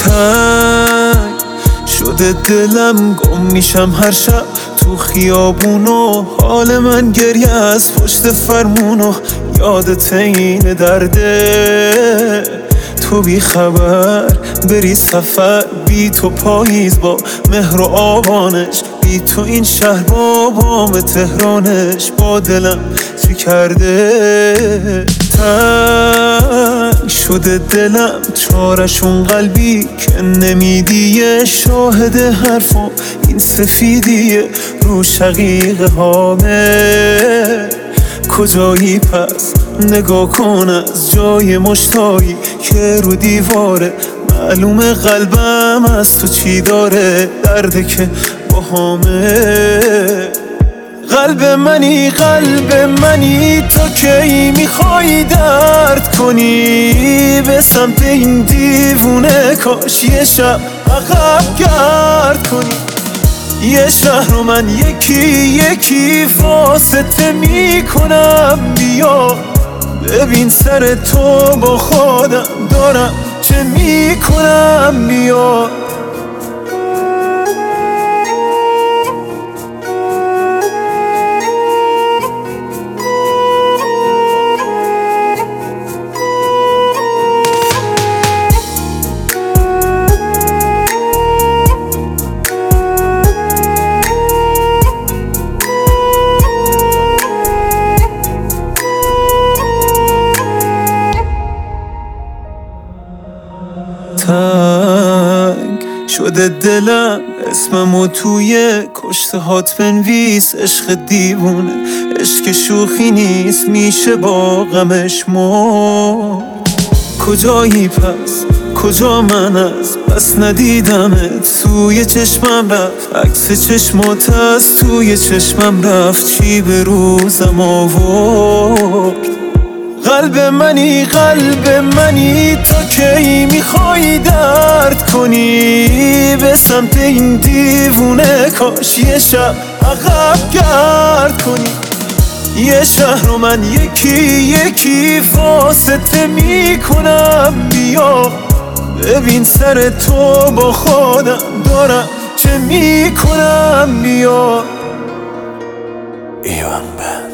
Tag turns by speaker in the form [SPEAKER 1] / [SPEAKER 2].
[SPEAKER 1] تنگ شده دلم، گم میشم هر شب تو خیابونو. حال من گریه از پشت فرمونو، یادت این درده تو بی خبر بری سفر. بی تو پاییز با مهر و آبانش، بی تو این شهر با بام تهرانش. با دلم چی کرده تنگ شده دلم، چارشون قلبی که نمیدیه. شاهد حرفم این سفیدیه رو شقیقه هامه. کجایی پس نگاه کن از جای مشتایی که رو دیواره. معلومه قلبم از تو چی داره، درده که باهامه. قلب منی تو کی میخوای درد کنی؟ به سمت این دیوونه کاش یه شب عقب گرد کنی. یه شهر رو من یکی واسطه میکنم. بیا ببین سر تو با خودم دارم چه میکنم. بیا تنگ شده دلم، اسممو توی کشته هات بنویس. عشق دیوونه عشق شوخی نیست، میشه با غمش مرد. کجایی پس کجا من از بس ندیدمت؟ توی چشمم رفت عکس چشمات، از توی چشمم رفت چی به روزم آورد. قلب منی تو کی میخوای درد کنی؟ به سمت این دیوونه کاش یه شب عقب گرد کنی. یه شهر رو من یکی واسطه میکنم. بیا ببین سر تو با خودم دارم چه میکنم. بیا ایوان بند.